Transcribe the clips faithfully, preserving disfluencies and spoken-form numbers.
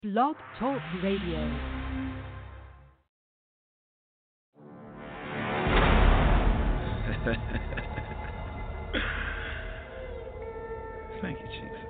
Blog Talk Radio. Thank you, Jesus.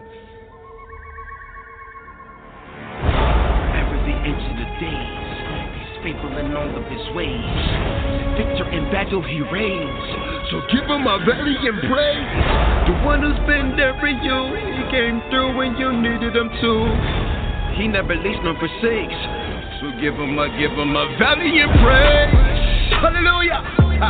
Every inch of the days, he's faithful in all of his ways. Victor in battle he reigns, so give him a valiant praise. The one who's been there for you, he came through when you needed him to. He never leaves nor forsakes, so give him a, give him a valiant praise. Hallelujah.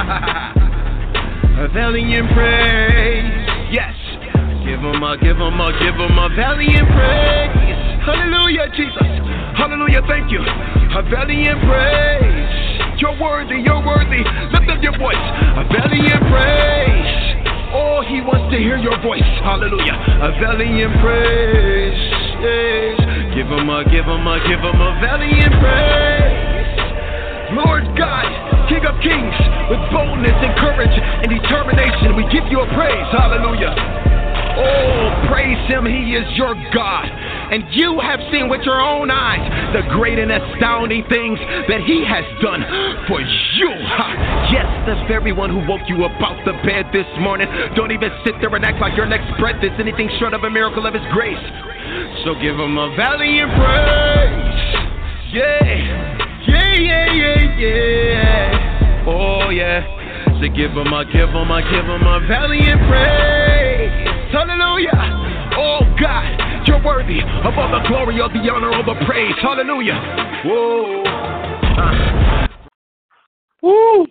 A valiant praise, yes. Give him a, give him a, give him a valiant praise. Hallelujah, Jesus. Hallelujah, thank you. A valiant praise. You're worthy, you're worthy. Lift up your voice. A valiant praise. Oh, he wants to hear your voice. Hallelujah. A valiant praise. Yes. Give him a, give him a, give him a valiant praise. Lord God, King of Kings, with boldness and courage and determination, we give you a praise. Hallelujah. Oh, praise him, he is your God. And you have seen with your own eyes the great and astounding things that he has done for you. Yes, the very one who woke you up out the bed this morning. Don't even sit there and act like your next breath is anything short of a miracle of his grace. So give him a valiant praise. Yeah. Yeah, yeah, yeah, yeah. Oh, yeah. So give him a, give him a, give him a valiant praise. Hallelujah. Oh, God, you're worthy of all the glory, all the honor, all the praise. Hallelujah. Whoa. Uh. Woo.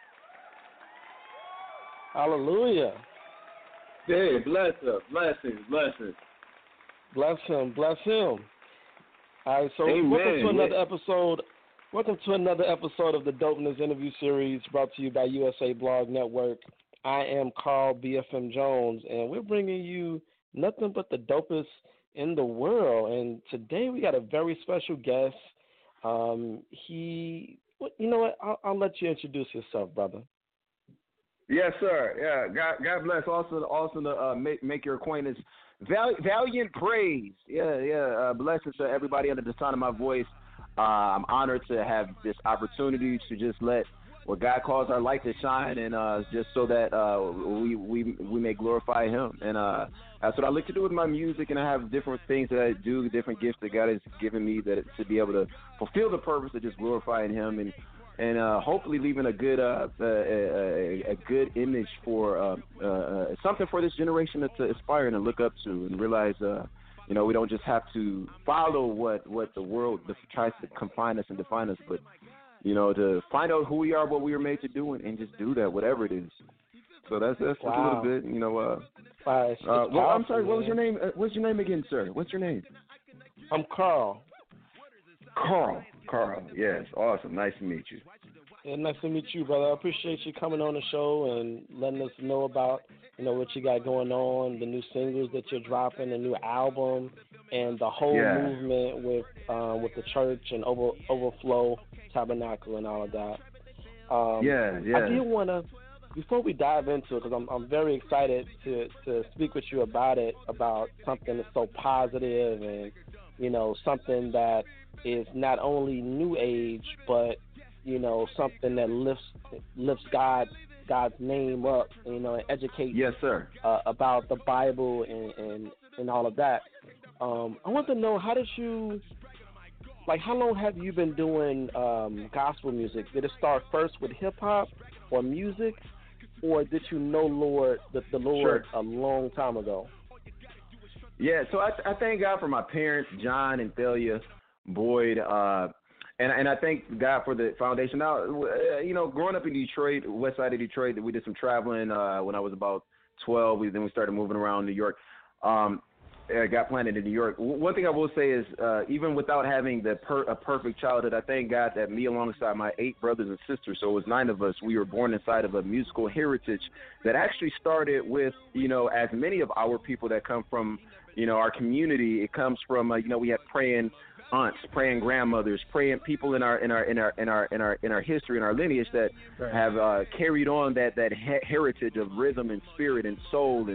Hallelujah. Hey, bless him. Blessings, blessings. Bless him, bless him. All right, so Amen. welcome to another episode. Welcome to another episode of the Dopeness Interview Series brought to you by U S A Blog Network. I am Carl B F M Jones, and we're bringing you nothing but the dopest in the world. And today we got a very special guest. Um, he, you know what? I'll, I'll let you introduce yourself, brother. Yes, sir. Yeah, God, God bless. Also, also to uh, make make your acquaintance. Val, valiant praise. Yeah, yeah. Uh, blessings to everybody under the sound of my voice. Uh, I'm honored to have this opportunity to just let what God calls our light to shine, and uh, just so that uh, we we we may glorify Him. And uh, that's what I like to do with my music. And I have different things that I do, different gifts that God has given me that to be able to fulfill the purpose of just glorifying Him and and uh, hopefully leaving a good uh, a, a, a good image for uh, uh, something for this generation to, to aspire and look up to and realize. Uh, You know, we don't just have to follow what, what the world tries to confine us and define us, but, you know, to find out who we are, what we were made to do, and, and just do that, whatever it is. So that's that's wow. a little bit, you know. Uh, wow, it's, uh, it's well, powerful, I'm sorry, what was your man. name? Uh, what's your name again, sir? What's your name? I'm Carl. Carl. Carl, yes, awesome. Nice to meet you. Yeah, nice to meet you, brother. I appreciate you coming on the show and letting us know about, you know, what you got going on, the new singles that you're dropping, the new album, and the whole yeah. movement with uh, with the church and over, Overflow Tabernacle and all of that. Um, yeah, yeah. I did want to, before we dive into it, because I'm, I'm very excited to, to speak with you about it, about something that's so positive and, you know, something that is not only new age, but you know, something that lifts lifts God God's name up, you know, and educates yes, sir. Uh, about the Bible and, and, and all of that. Um, I want to know, how did you, like, how long have you been doing um, gospel music? Did it start first with hip hop or music, or did you know Lord the, the Lord sure. a long time ago? Yeah, so I, I thank God for my parents, John and Thalia Boyd. Uh, And and I thank God for the foundation. Now, you know, growing up in Detroit, west side of Detroit, we did some traveling uh, when I was about twelve. We, then we started moving around New York. Um, I got planted in New York. One thing I will say is, uh, even without having the per, a perfect childhood, I thank God that me alongside my eight brothers and sisters, so it was nine of us, we were born inside of a musical heritage that actually started with, you know, as many of our people that come from, you know, our community, it comes from, uh, you know, we have praying aunts, praying grandmothers, praying people in our in our in our in our in our in our history and our lineage that right. have uh, carried on that that he- heritage of rhythm and spirit and soul and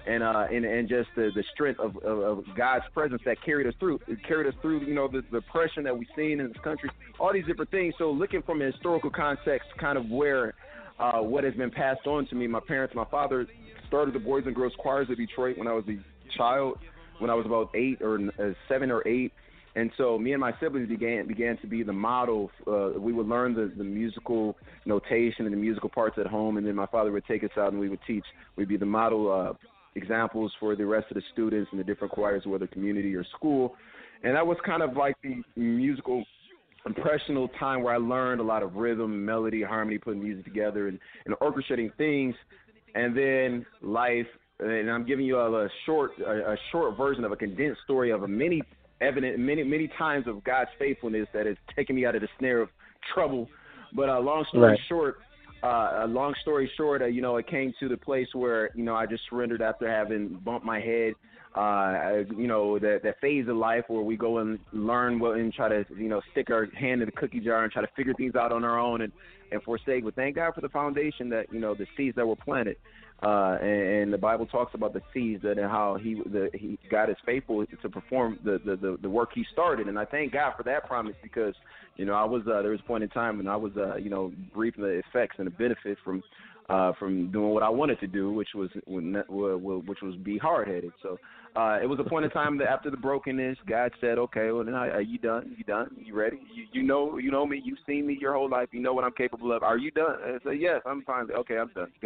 and uh, and, and just the, the strength of, of, of God's presence that carried us through. It carried us through, you know, the, the oppression that we've seen in this country, all these different things. So looking from a historical context, kind of where uh, what has been passed on to me, my parents, my father started the Boys and Girls Choirs of Detroit when I was a child, when I was about eight or uh, seven or eight. And so me and my siblings began began to be the model. Uh, we would learn the, the musical notation and the musical parts at home, and then my father would take us out and we would teach. We'd be the model uh, examples for the rest of the students in the different choirs, whether community or school. And that was kind of like the musical impressional time where I learned a lot of rhythm, melody, harmony, putting music together, and, and orchestrating things. And then life, and I'm giving you a, a short a, a short version of a condensed story of a many evident many many times of God's faithfulness that has taken me out of the snare of trouble. But uh, long story right. short, uh, a long story short, uh, you know, it came to the place where, you know, I just surrendered after having bumped my head. Uh, you know, that that phase of life where we go and learn what and try to, you know, stick our hand in the cookie jar and try to figure things out on our own and, and forsake. But thank God for the foundation that, you know, the seeds that were planted. Uh, and, and the Bible talks about the seeds that and how he, the, he God is faithful to perform the, the, the, the work he started. And I thank God for that promise because, you know, I was uh, there was a point in time when I was, uh, you know, reaping the effects and the benefit from uh, from doing what I wanted to do, which was which was be hard headed. So uh, it was a point in time that after the brokenness, God said, "Okay, well, now are you done? You done? You ready? You, you know, you know me. You've seen me your whole life. You know what I'm capable of. Are you done?" And I said, "Yes, I'm fine. Okay, I'm done."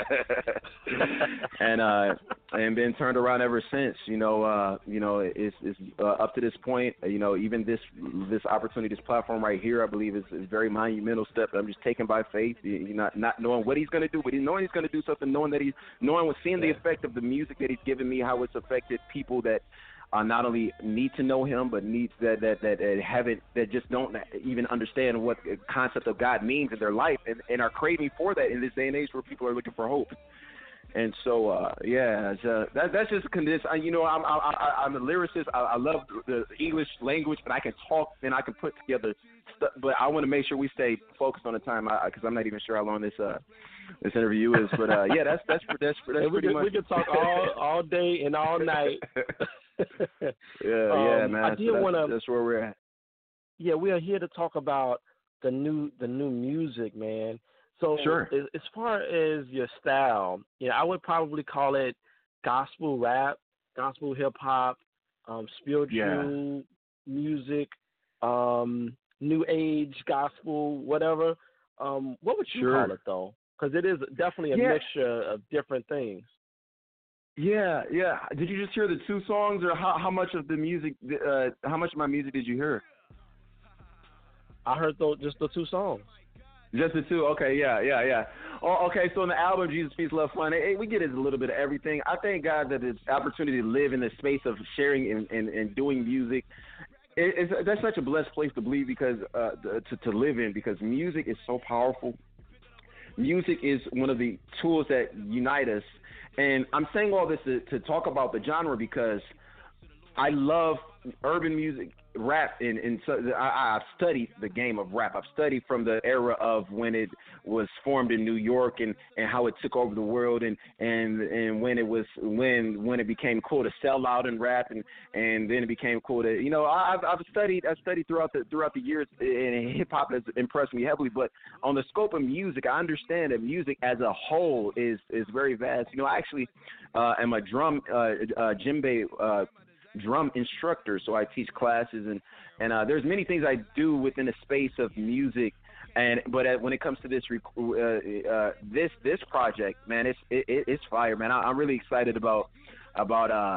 and uh, and been turned around ever since. You know, uh, you know, it's, it's uh, up to this point. You know, even this this opportunity, this platform right here, I believe is a very monumental step. I'm just taken by faith. You not not knowing what he's going to do, but knowing he's going to do something, knowing that he's knowing, seeing the effect of the music that he's given me, how it's affected people that uh, not only need to know him, but need that that, that that haven't that just don't even understand what the concept of God means in their life, and, and are craving for that in this day and age where people are looking for hope. And so, uh, yeah, uh, that, that's just condensed. I, you know, I'm I, I, I'm a lyricist. I, I love the English language, and I can talk and I can put together stuff. But I want to make sure we stay focused on the time because I'm not even sure how long this uh, this interview is. But uh, yeah, that's that's that's, that's hey, pretty we much. We can talk all all day and all night. yeah, yeah, um, man. I did so that's, want to. That's where we're at. Yeah, we are here to talk about the new the new music, man. So sure. as, as far as your style, you know, I would probably call it gospel rap, gospel hip hop, um, spiritual yeah. music, um, new age gospel, whatever. Um, what would you sure. call it though? Because it is definitely a yeah. mixture of different things. Yeah, yeah. Did you just hear the two songs, or how, how much of the music? Uh, how much of my music did you hear? I heard those, just the two songs. Just the two? Okay, yeah, yeah, yeah. Oh, okay, so in the album, Jesus, Peace, Love, Fun, it, we get a little bit of everything. I thank God that this opportunity to live in the space of sharing and, and, and doing music, it, it's, that's such a blessed place to believe because uh, to, to live in because music is so powerful. Music is one of the tools that unite us. And I'm saying all this to, to talk about the genre because I love urban music, rap, and, and so I, I've studied the game of rap. I've studied from the era of when it was formed in New York and, and how it took over the world, and, and and when it was when when it became cool to sell out and rap, and, and then it became cool to you know I've I've studied I've studied throughout the throughout the years, and hip hop has impressed me heavily. But on the scope of music, I understand that music as a whole is is very vast. You know, I actually uh, am a drum uh, uh, djembe uh drum instructor, so I teach classes, and and uh, there's many things I do within the space of music, and but uh, when it comes to this uh, uh, this this project, man, it's it, it's fire, man. I, I'm really excited about about uh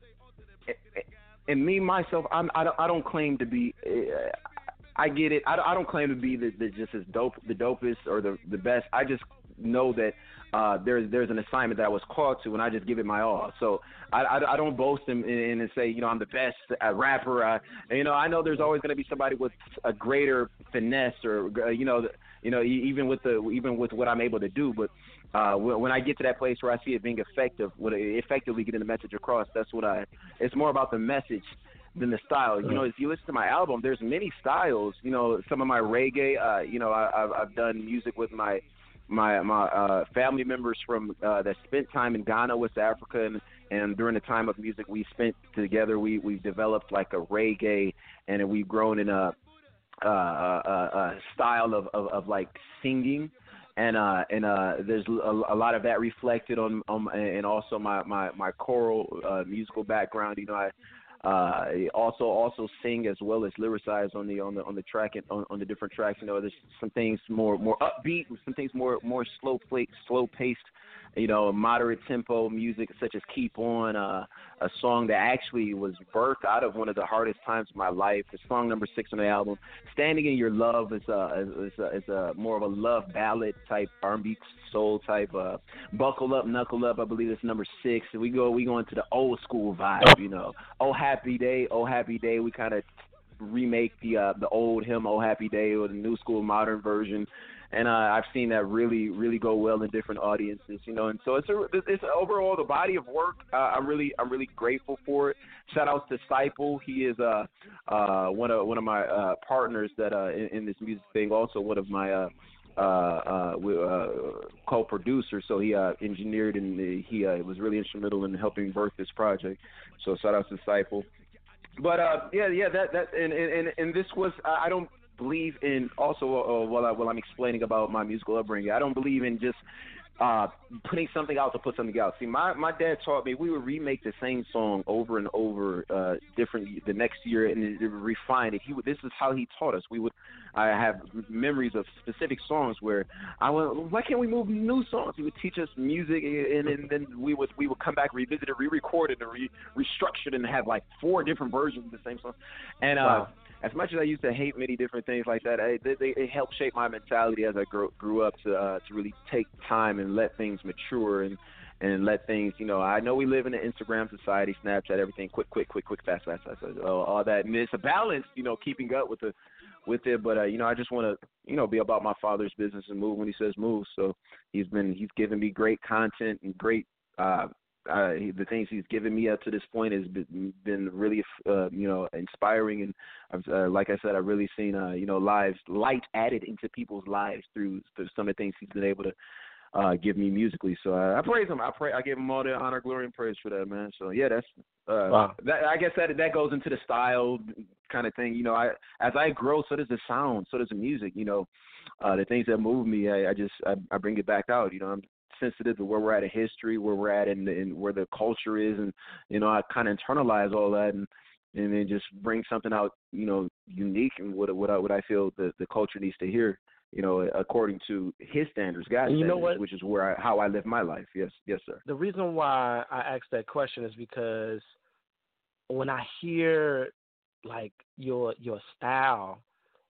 and me myself. I'm, I don't I don't claim to be. Uh, I get it. I, I don't claim to be the, the just as dope the dopest or the the best. I just know that uh, there's there's an assignment that I was called to, and I just give it my all. So I, I, I don't boast in, in and say, you know, I'm the best uh, rapper. Uh, you know, I know there's always going to be somebody with a greater finesse, or uh, you know, you know, even with the even with what I'm able to do. But uh, when I get to that place where I see it being effective, when it effectively getting the message across, that's what I. It's more about the message than the style. You know, if you listen to my album, there's many styles. You know, some of my reggae. Uh, you know, I, I've, I've done music with my. my my uh, family members from uh, that spent time in Ghana, West Africa, and, and during the time of music we spent together, we we've developed like a reggae, and we've grown in a, a, a, a style of, of, of like singing. And uh, and uh, there's a, a lot of that reflected on, on and also my my my choral uh, musical background. You know, I uh, also also sing as well as lyricize on the on the on the track and on, on the different tracks. You know, there's some things more more upbeat, some things more more slow play, slow paced. You know, moderate tempo music such as "Keep On," uh, a song that actually was birthed out of one of the hardest times of my life. The song number six on the album, "Standing in Your Love," is a is a, is a more of a love ballad type R and B soul type. Uh, "Buckle Up, Knuckle Up," I believe it's number six. And we go we go into the old school vibe. You know, "Oh Happy Day, Oh Happy Day." We kind of remake the uh, the old hymn "Oh Happy Day" or the new school modern version. And uh, I've seen that really, really go well in different audiences, you know. And so it's a, it's overall the body of work. Uh, I'm really, I'm really grateful for it. Shout out to Stiple. He is uh, uh, one of one of my uh, partners that uh, in, in this music thing. Also one of my uh, uh, uh, uh, co-producers. So he uh, engineered and he uh, was really instrumental in helping birth this project. So shout out to Stiple. But uh, yeah, yeah, that that and and, and this was I don't. believe in also uh, while, I, while I'm explaining about my musical upbringing, I don't believe in just uh, putting something out to put something out. See, my, my dad taught me we would remake the same song over and over uh, different the next year and refine it. He would, this is how he taught us. We would I have memories of specific songs where I went, why can't we move new songs? He would teach us music, and, and then we would we would come back, revisit it, re-record it, and re- restructure it, and have like four different versions of the same song. And uh, wow. As much as I used to hate many different things like that, I, they, they, it helped shape my mentality as I grew, grew up to uh, to really take time and let things mature and, and let things, you know, I know we live in an Instagram society, Snapchat, everything quick, quick, quick, quick, fast, fast, fast, fast all, all that. And it's a balance, you know, keeping up with the with it. But, uh, you know, I just want to, you know, be about my father's business and move when he says move. So he's been he's given me great content and great uh Uh, he, the things he's given me up to this point has been, been really, uh, you know, inspiring. And I've, uh, like I said, I've really seen, uh, you know, lives, light added into people's lives through, through some of the things he's been able to uh, give me musically. So uh, I praise him. I pray. I give him all the honor, glory, and praise for that, man. So yeah, that's. Uh, wow. that, I guess that that goes into the style kind of thing. You know, I as I grow, so does the sound, so does the music. You know, uh, the things that move me, I, I just I, I bring it back out. You know, I'm sensitive to where we're at in history, where we're at in, in where the culture is, and you know I kind of internalize all that and and then just bring something out, you know, unique and what what I, what I feel the, the culture needs to hear, you know, according to his standards, God's you standards, know what? which is where I, how I live my life. Yes, yes, sir. The reason why I asked that question is because when I hear like your your style,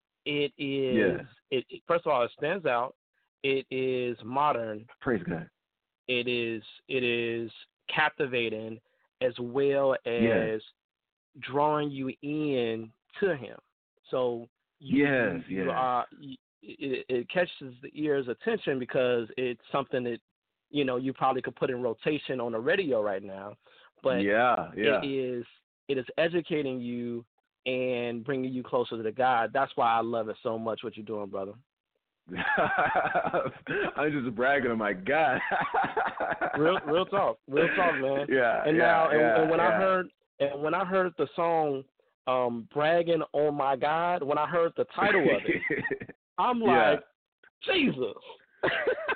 it is yeah. it, it first of all it stands out. It is modern. Praise God. It is it is captivating as well as yes. drawing you in to him. So you, yes, you, you yes. are you, it, it catches the ear's attention because it's something that you know you probably could put in rotation on the radio right now. But yeah, yeah. it is it is educating you and bringing you closer to the God. That's why I love it so much. What you're doing, brother. I'm just bragging on my God. real, real talk, real talk, man. Yeah. And yeah, now, and, yeah, and when yeah. I heard, and when I heard the song, um, "Bragging on My God," when I heard the title of it, I'm like, yeah. Jesus.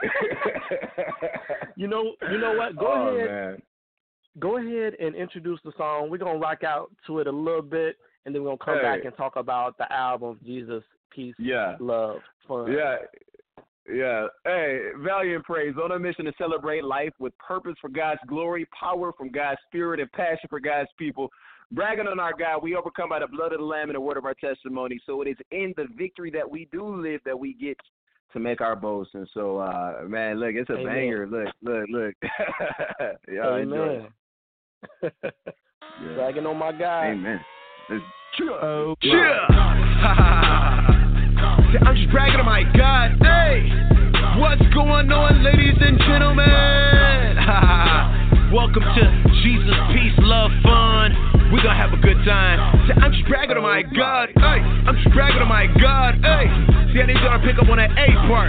you know, you know what? Go oh, ahead, man. go ahead and introduce the song. We're gonna rock out to it a little bit, and then we're gonna come hey. back and talk about the album, Jesus. Peace, yeah. love, fun. Yeah, yeah. Hey, Valiant Praise, on a mission to celebrate life with purpose for God's glory, power from God's spirit, and passion for God's people. Bragging on our God, we overcome by the blood of the Lamb and the word of our testimony. So it is in the victory that we do live that we get to make our boast. And so, uh, man, look, it's a Amen. banger. Look, look, look. Y'all enjoy it. Yeah. Bragging on my God. Amen. It's cheer. Oh, cheer. I'm just bragging on my God. Hey, what's going on, ladies and gentlemen? Welcome to Jesus, Peace, Love, Fun. We're gonna have a good time. I'm just bragging on my God. Hey, I'm just bragging on my God. Hey, see, I need y'all to pick up on that A part. You're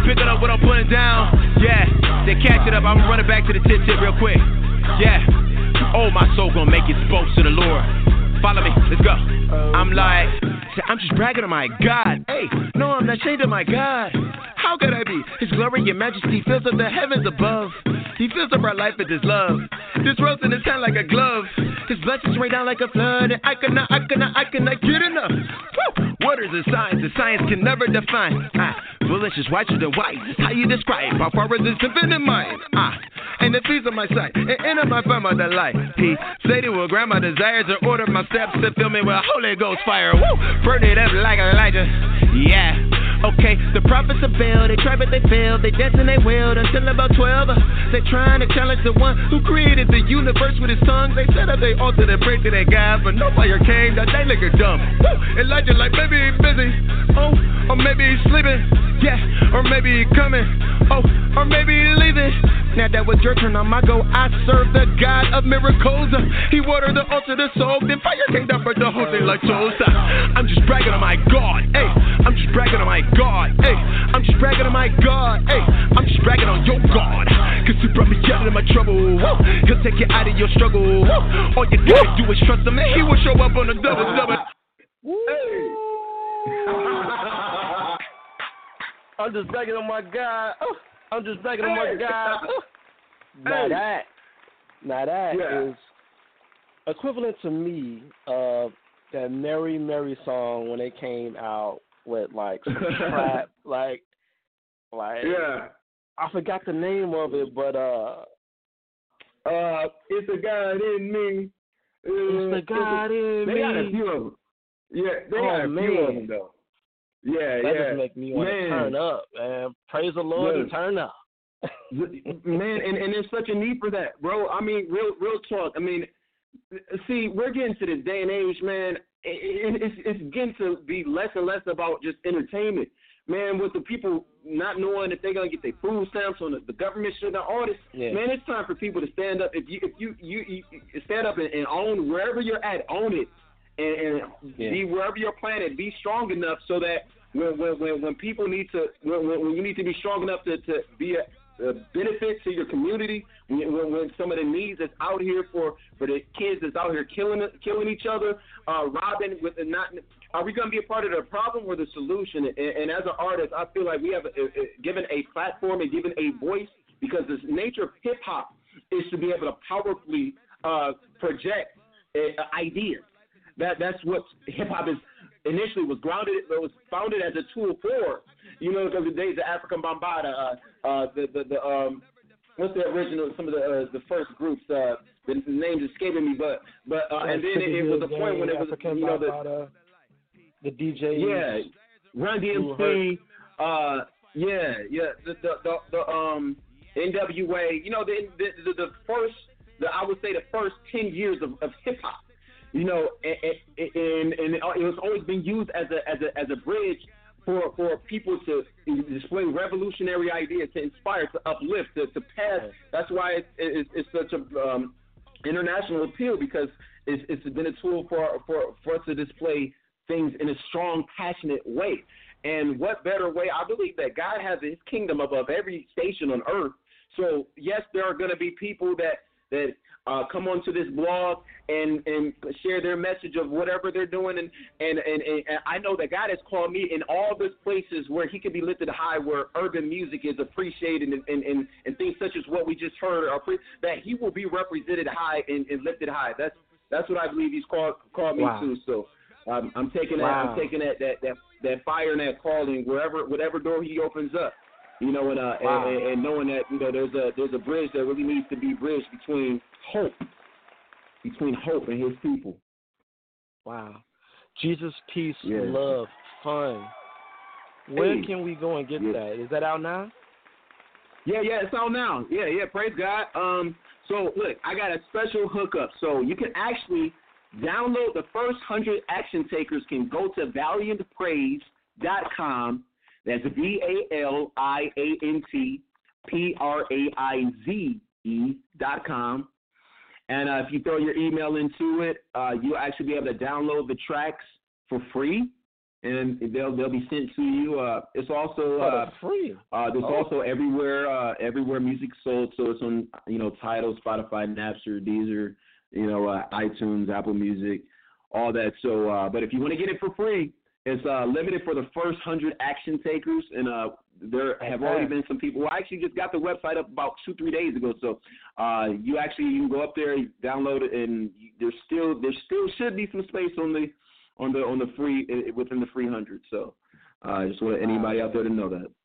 pick it up what I'm putting down. Yeah, they catch it up. I'm running back to the tip tip real quick. Yeah, oh, my soul gonna make its boast to the Lord. Follow me, let's go. I'm like, I'm just bragging on my God. Hey, no, I'm not ashamed of my God. How could I be? His glory and majesty fills up the heavens above. He fills up our life with his love. This rose in his hand like a glove. His blessings rain down like a flood. And I cannot, I cannot, I cannot get enough. Woo! Waters and science, and science can never define. Ah, bullish is whiter than white. How you describe how far is this infinite mind? Ah, and the feast of my sight, and enter my firm of delight. He said he will grant my desires and order my steps to fill me with Holy Ghost fire. Woo! Burn it up like Elijah. Yeah. Okay, the prophets of Baal, they tried but they failed. They danced and they wailed until about twelve. They trying to challenge the one who created the universe with his tongue. They set up their altar to pray to their God, but no fire came. That they look dumb. Woo! Elijah like maybe he's busy. Oh, or maybe he's sleeping. Yeah, or maybe he's coming. Oh, or maybe he's leaving. Now that was your turn, on my go. I serve the God of miracles. He watered the altar to soak. Then fire came down for the whole thing like toast. I'm just bragging on my God. Hey, I'm just bragging on my God. Hey, I'm just bragging on my God. Hey, I'm just bragging on your God. Cause he brought me out of my trouble. Woo. He'll take you out of your struggle. Woo. All you gotta do is trust him and he will show up on a double double. Hey. I'm just bragging on my God. Oh, I'm just bragging on my God. Oh. Now Hey. that, now that Yeah. is equivalent to me of that Mary Mary song when it came out with like some trap, like, like Yeah. I forgot the name of it, but uh, Uh, it's a God in me. Uh, it's the God in they me. got a few of them. Yeah, they Oh, got a man. few of them though. Yeah, That yeah. just make me want to Man. turn up, man. Praise the Lord Look. and turn up. Man, and, and there's such a need for that, bro. I mean, real real talk. I mean, see, we're getting to this day and age, man. It, it, it's, it's getting to be less and less about just entertainment, man. With the people not knowing if they're gonna get their food stamps on the, the government shit, and all this, Yeah. man. It's time for people to stand up. If you if you you, you stand up and, and own wherever you're at, own it, and, and Yeah. be wherever you're planted. Be strong enough so that when when when, when people need to when, when you need to be strong enough to, to be a Uh, benefit to your community when, when, when some of the needs that's out here for, for the kids that's out here killing killing each other, uh, robbing with the not. Are we going to be a part of the problem or the solution? And, and as an artist, I feel like we have a, a, given a platform and given a voice because the nature of hip hop is to be able to powerfully uh, project uh, ideas. That that's what hip hop is. Initially was grounded, it was founded as a tool for, you know, because the days of African Bambaataa, uh, uh, the the, the um, what's the original? Some of the uh, the first groups, uh, the names escaping me, but but uh, and then it, it was a point when it was, African you know, the Bambaataa, the D Js. yeah, Run D M C, uh, yeah, yeah, the the the, the um N W A, you know, the the the, the first, the, I would say the first ten years of, of hip hop. You know, and, and, and it was always been used as a as a as a bridge for, for people to display revolutionary ideas, to inspire, to uplift, to, to pass. That's why it's, it's, it's such a um, international appeal because it's, it's been a tool for, for for us to display things in a strong, passionate way. And what better way? I believe that God has His kingdom above every station on earth. So yes, there are going to be people that that. Uh, come onto this blog and, and share their message of whatever they're doing. And, and, and, and I know that God has called me in all these places where He can be lifted high, where urban music is appreciated and, and, and, and things such as what we just heard, are pre- that He will be represented high and, and lifted high. That's that's what I believe He's called called me Wow. to. So um, I'm taking Wow. that I'm taking that, that, that, that fire and that calling wherever whatever door He opens up. You know, and, uh, Wow. and and knowing that, you know, there's a there's a bridge that really needs to be bridged between hope, between hope and His people. Wow. Jesus, peace, Yeah. love, fun. Where Hey. can we go and get Yeah. that? Is that out now? Yeah, yeah, it's out now. Yeah, yeah, praise God. Um, so look, I got a special hookup. So you can actually download the first hundred action takers can go to valiant praise dot com. That's V A L I A N T P R A I Z E dot com. And uh, if you throw your email into it, uh, you'll actually be able to download the tracks for free. and they'll they'll be sent to you. Uh, it's also uh, free. Uh, there's oh. also everywhere uh, everywhere music sold. So it's on you know Tidal, Spotify, Napster, Deezer, you know uh, iTunes, Apple Music, all that. So, uh, but if you want to get it for free, it's uh, limited for the first hundred action takers, and uh, there have already been some people. Well, I actually just got the website up about two three days ago. So uh, you actually you can go up there, download it, and there's still there still should be some space on the on the on the free within the free hundred. So I uh, just want anybody out there to know that.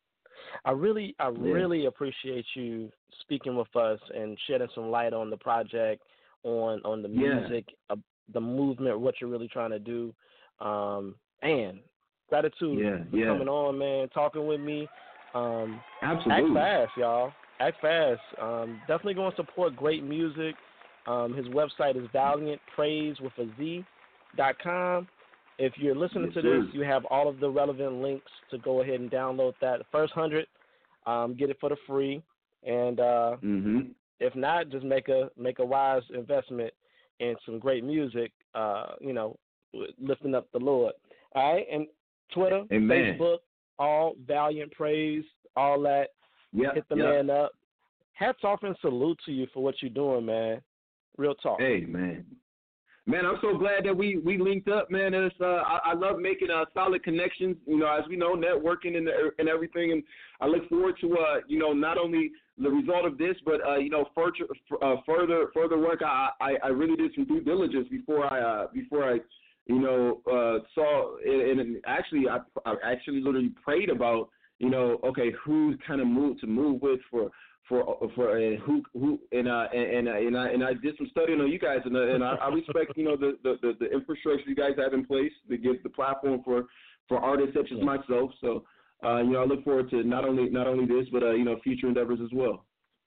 I really, I yeah. really appreciate you speaking with us and shedding some light on the project, on on the music, yeah. uh, the movement, what you're really trying to do. Um, and gratitude yeah, for yeah. coming on, man, talking with me. Um, Absolutely. Act fast, y'all. Act fast. Um, definitely going to support great music. Um, his website is valiant praise with a Z dot com. If you're listening yes, to sir. this, you have all of the relevant links to go ahead and download that. The first hundred, um, get it for the free, and uh, mm-hmm. if not, just make a make a wise investment in some great music. Uh, you know, lifting up the Lord. All right, and Twitter, Amen. Facebook, all Valiant Praise, all that. Yep, Hit the yep. man up. Hats off and salute to you for what you're doing, man. Real talk. Hey, man. Man, I'm so glad that we, we linked up, man. It's, uh, I, I love making uh, solid connections, you know, as we know, networking and and everything. And I look forward to, uh, you know, not only the result of this, but, uh, you know, further uh, further further work. I, I, I really did some due diligence before I uh, before I, you know, uh, saw and, and actually I, I actually literally prayed about, you know, okay, who kind of move to move with for. For for uh, who who and uh and and, and I and I did some studying on you guys and uh, and I, I respect you know the, the, the infrastructure you guys have in place to give the platform for, for artists such as yeah. myself. So uh, you know I look forward to not only not only this but uh, you know future endeavors as well.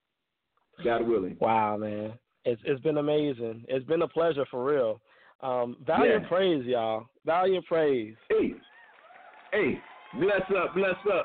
God willing. Wow, man, it's it's been amazing. It's been a pleasure for real. Um, Valiant yeah. praise, y'all. Valiant praise. Hey, hey, bless up, bless up.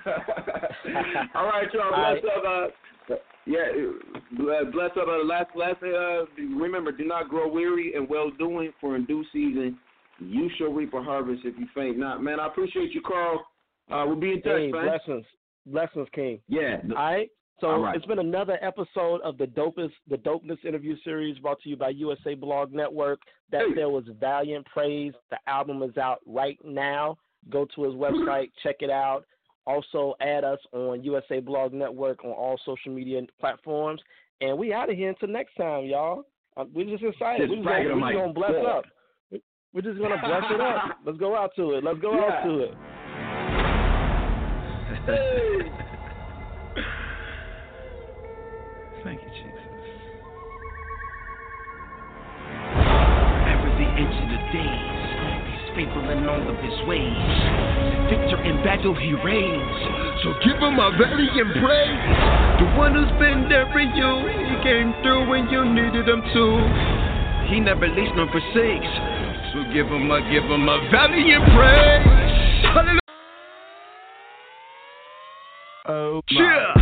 All right, y'all. Bless up. Uh, yeah, bless up. Uh, last, last. Uh, remember, do not grow weary in well doing, for in due season you shall reap a harvest if you faint not. Man, I appreciate you, Carl. Uh, we'll be in touch, hey, man. blessings, blessings, King. Yeah. All right. So All right. It's been another episode of the dopest, the Dopeness interview series brought to you by U S A Blog Network. That hey. there was Valiant Praise. The album is out right now. Go to his website, check it out. Also, add us on U S A Blog Network on all social media platforms. And we out of here until next time, y'all. Uh, we're just excited. Just we're just going to bless yeah. up. We're just going to bless it up. Let's go out to it. Let's go yeah. out to it. Hey. Thank you, Jesus. Every inch of the days, he's faithful in all of his ways. Victor in battle he reigns, so give him a valiant praise. The one who's been there for you, he came through when you needed him to. He never leaves nor forsakes, so give him a, give him a valiant praise. Hallelujah. Oh my yeah.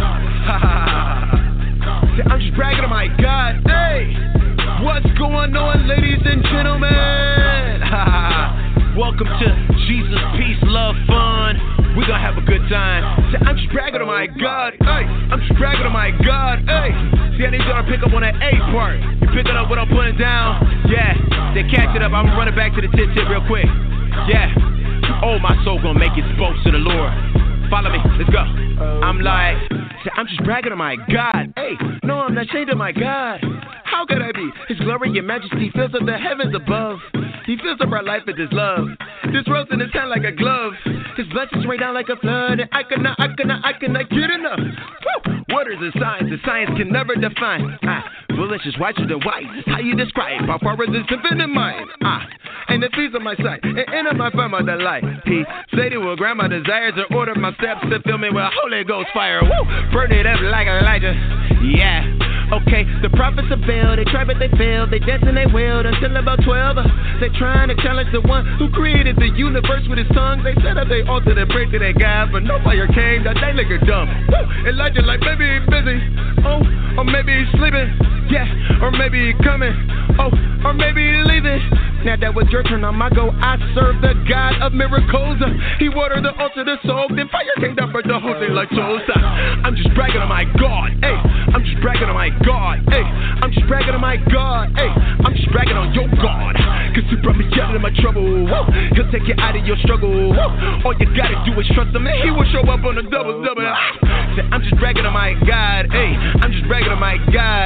See, I'm just bragging on my God. Hey, what's going on, ladies and gentlemen? Welcome to Jesus, Peace, Love, Fun. We're gonna have a good time. See, I'm just bragging on my God. Hey, I'm just bragging on my God. Hey, see, I need y'all to pick up on that A part. You picking up what I'm putting down? Yeah, they catch it up. I'm running back to the tit tip real quick. Yeah, oh, my soul gonna make its boast to the Lord. Follow me, let's go. I'm like, see, I'm just bragging on my God. Hey, no, I'm not ashamed of my God. How could I be? His glory and majesty fills up the heavens above. He fills up our life with his love. This rose in his hand like a glove. His blessings rain down like a flood. And I cannot, I cannot, I cannot get enough. Woo! Waters and science, the science can never define. Ah, foolish is wiser than wise. It's how you describe how far is this infinite mind. Ah, and the feast of my sight, and enter my firm of delight. He said he will grant my desires and order my steps to fill me with Holy Ghost fire. Woo! Burn it up like Elijah. Yeah. Okay, the prophets of Baal, they try but they fail. They dance and they wailed until about twelve. They trying to challenge the one who created the universe with his tongue. They set up their altar to pray to their God, but no fire came. That they look dumb. Woo! Elijah like maybe he's busy. Oh, or maybe he's sleeping. Yeah, or maybe he's coming. Oh, or maybe he leaving. Now that was your turn, on my go. I serve the God of miracles. He watered the altar, the soul. Then fire came down for the whole thing like Tulsa. I'm just bragging on my God. Hey, I'm just bragging on my God. Hey, I'm just bragging on my God. Hey, I'm just bragging on your God. Cause he brought me out of my trouble. Whoa. He'll take you out of your struggle. Whoa. All you gotta do is trust him, and he will show up on a double double. Say, I'm just bragging on my God. Hey, I'm just bragging on my God.